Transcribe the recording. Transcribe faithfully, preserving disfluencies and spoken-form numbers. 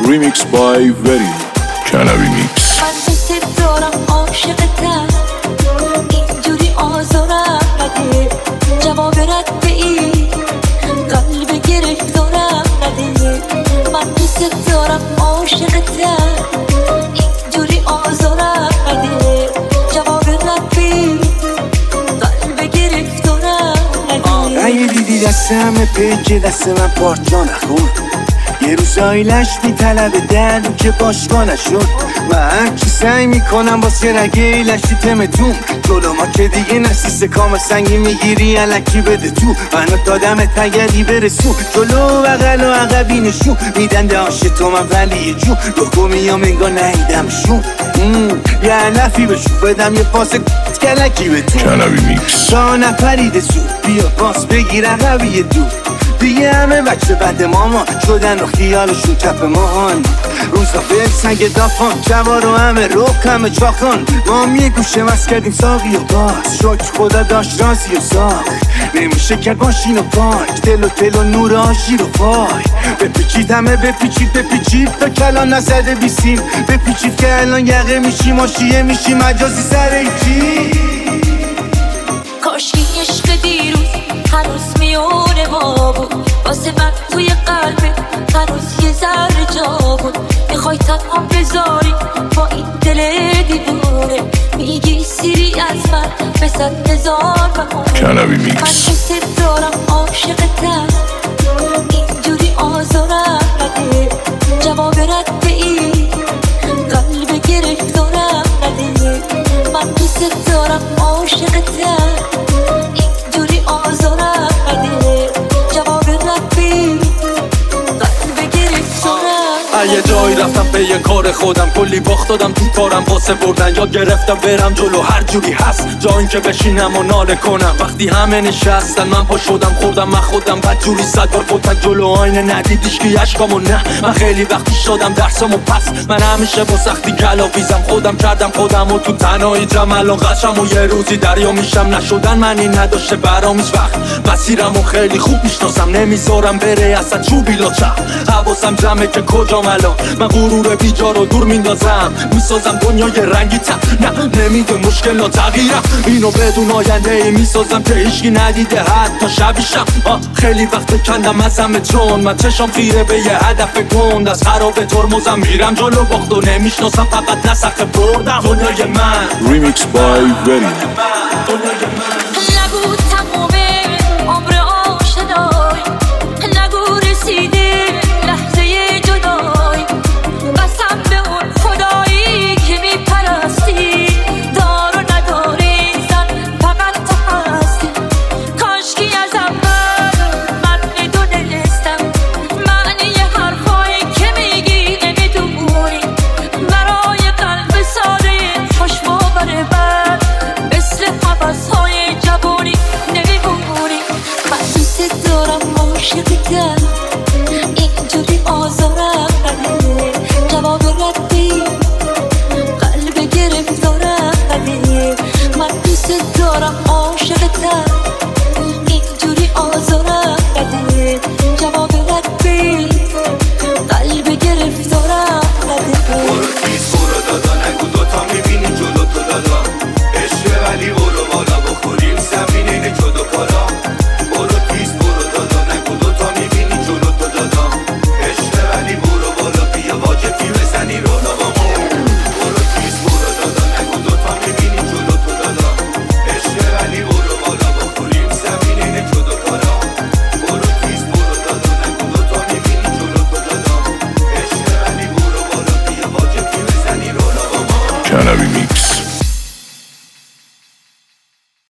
Remix by Very Canavi Mix. من دوست دارم عاشقتم، اینجوری آزارم نده، جواب رد ای قلب گرفتارم نده. من دوست دارم عاشقتم، اینجوری آزارم نده، جواب رد ای قلب گرفتارم نده. اگه دیدی دست همه پیچ دست من پارچا نخور، یه روزایی لش میطلبه دردو که باشگاه نشد. من هرچی سعی میکنم واسه رگه لشی تمتون، جلو ما که دیگه نسیست کام سنگی میگیری علکی بده تو. منو دادم تگری برسون، جلو بغل و عقبی نشون میدن داشت تو من ولی جون رو میام انگار نهیدمشون. یه علفی بشون بدم یه پاس کلکی به تو Canavi Mix. تا نپریده سود بیا پاس بگیر عقبی دو. دیگه همه بچه بد ماما شدن و خیالشون کف ماهان. روزا به سنگ دافان جوار و همه روک همه چاخان. ما هم یه گوشه مست کردیم ساقی و باز شکر خدا داشت رازی و ساخ. نمیشه کرد ماشین و پارک دل و تل و نور آشی رو پای. بپیچید همه بپیچید بپیچید تا کلان نزده بیسیم. بپیچید که الان یقه میشی ماشیه میشی مجازی سر ایچی. کاشکی عشق دیروز هنوز میونه ما بود، واسه من توی قلبه هنوز یه ذره جا بود. میخوای تنها بذاری با این دل دیوونه، میگی سیری از من به صد هزار Canavi بهونه. Mix. من دوست دارم عاشقتم، اینجوری آزارم نده، جواب رد ای قلب گرفتارم نده. من دوست دارم عاشقتم، اینجوری آزارم نده، جواب رد ای قلب گرفتارم. یه جایی رفتم به یه کار خودم، کلی باخت دادم تو کارم واسه بردن. یاد گرفتم برم جلو هر جوری هست، جایی که بشینم و ناله کنم. وقتی همه نشستن من پا شدم خوردم من خودم بد جوری صد بار گفتن جلو آینه ندیدیش که اشکامو نه. من خیلی وقتی شدم درسمو پس، من همیشه با سختی گلاویزم خودم کردم خودم و تو تنهایی جمع الان قشم و یه روزی دریا میشم. نشدن معنی نداشته برام هیچ وقت، مسیرمو خیلی خوب میشناسم نمیذارم بره اصلا چوبی لاچم. حواسم جمعه که کجام الان، من غرور بیجا رو دور میندازم میسازم دنیای رنگی تر. نه نمیده مشکل تغییرم، اینو بدون آینده ای میسازم که هیچکی ندیده حتی شبیشم. خیلی وقت کندم از همه چون من چشم خیره به یه هدف گند. از خراب ترمزم میرم جلو باخت و نمیشناسم فقط نسخه بردم. دنیای من Remix by Very. دنیای من نگو تمومه عمر آشنایی، نگو رسیده لحظه جدایی. قسم به اون خدایی که میپرستی، دار و نداری زن فقط تو هستی. کاشکی از اول من میدونستم معنی حرفایی که میگی نمیدونی. برای قلب ساده خوش باور بر مثل حوضهای جوانی نمیمونی. من دوست دارم عاشقتم، اینجوری آزارم نده، جواب ردی قلب گرفتارم نده. من دوست دارم عاشقتم،